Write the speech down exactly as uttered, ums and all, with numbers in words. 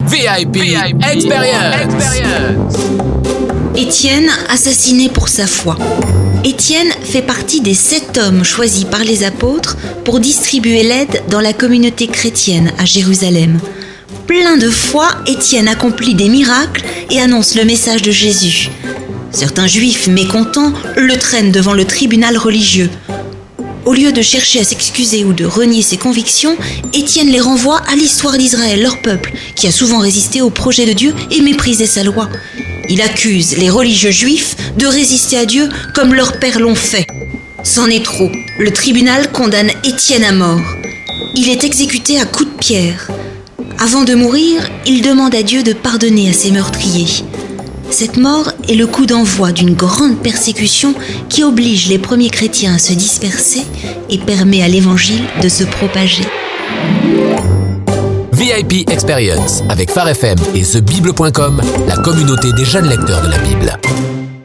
V I P, V I P Experience. Experience. Étienne, assassiné pour sa foi. Étienne fait partie des sept hommes choisis par les apôtres pour distribuer l'aide dans la communauté chrétienne à Jérusalem. Plein de foi, Étienne accomplit des miracles et annonce le message de Jésus. Certains juifs mécontents le traînent devant le tribunal religieux. Au lieu de chercher à s'excuser ou de renier ses convictions, Étienne les renvoie à l'histoire d'Israël, leur peuple, qui a souvent résisté au projet de Dieu et méprisé sa loi. Il accuse les religieux juifs de résister à Dieu comme leurs pères l'ont fait. C'en est trop. Le tribunal condamne Étienne à mort. Il est exécuté à coups de pierre. Avant de mourir, il demande à Dieu de pardonner à ses meurtriers. Cette mort est le coup d'envoi d'une grande persécution qui oblige les premiers chrétiens à se disperser et permet à l'évangile de se propager. V I P Experience avec Phare F M et The Bible point com, la communauté des jeunes lecteurs de la Bible.